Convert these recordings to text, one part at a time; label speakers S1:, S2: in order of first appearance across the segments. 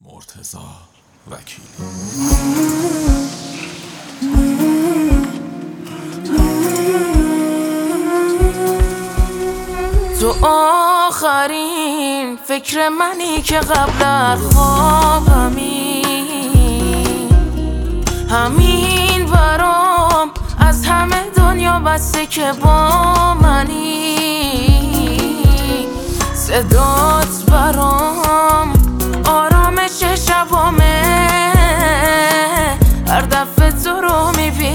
S1: مرتضی وکیلی.
S2: تو آخرین فکر منی که قبل از خوابمی، همین برام از همه دنیا بسته که با منی. صدات برام آرامش شبامه، هر دفعه تو رو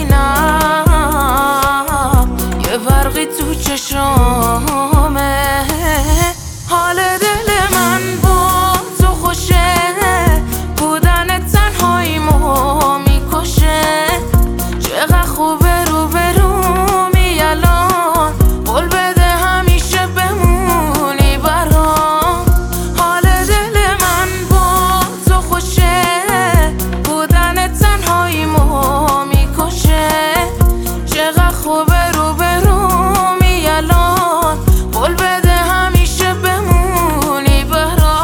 S2: میبینم یه برقی تو چشامه. حال دل من با تو خوشه، بودن تنهاییمو میکشه. چقدر خوبه روبرومی الان، قول بده همیشه بمونی برام. حال دل من با تو خوشه، بودن تنهاییمو میکشه. چقدر خوبه روبرومی الان، قول بده همیشه بمونی برام.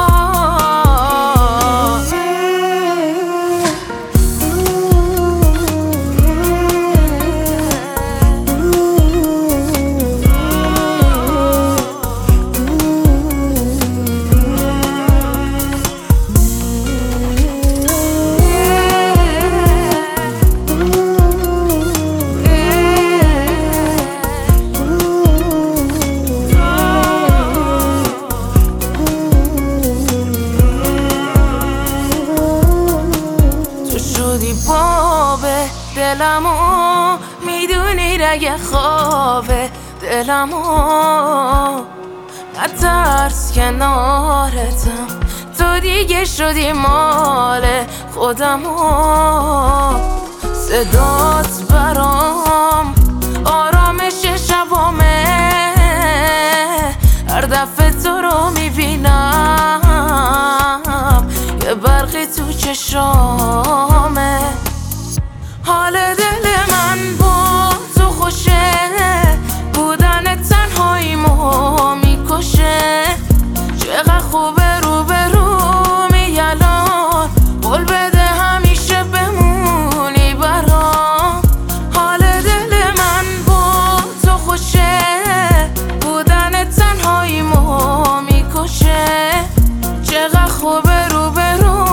S2: شدی بابه دلمو، میدونی رگه خوابه دلمو. نترس کنارتم، تو دیگه شدی مال خودمو. صدات برام آرامش شبامه، هر دفعه تو رو میبینم یه برقی تو چشامه. حال دل من با تو خوشه، بودن تنهاییمو میکشه. چقدر خوبه روبرومی الان، قول بده همیشه بمونی برام. حال دل من با تو خوشه، بودن تنهاییمو میکشه. چقدر خوبه روبرومی